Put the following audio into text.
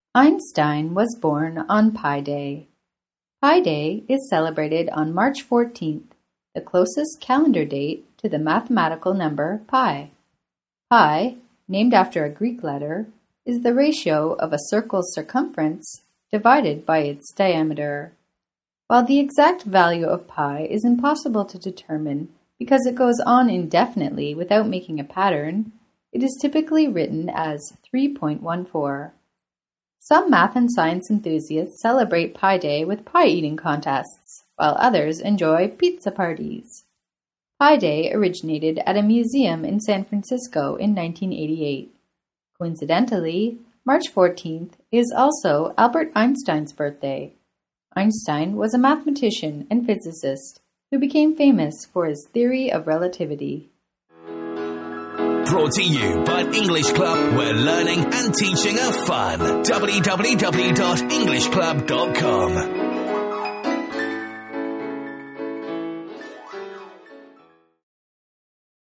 Einstein was born on Pi Day. Pi Day is celebrated on March 14th, the closest calendar date to the mathematical number pi. Pi, named after a Greek letter, is the ratio of a circle's circumference divided by its diameter. While the exact value of pi is impossible to determine because it goes on indefinitely without making a pattern, it is typically written as 3.14. Some math and science enthusiasts celebrate Pi Day with pie-eating contests, while others enjoy pizza parties. Pi Day originated at a museum in San Francisco in 1988. Coincidentally, March 14th is also Albert Einstein's birthday. Einstein was a mathematician and physicist who became famous for his theory of relativity. Brought to you by English Club, where learning and teaching are fun. www.englishclub.com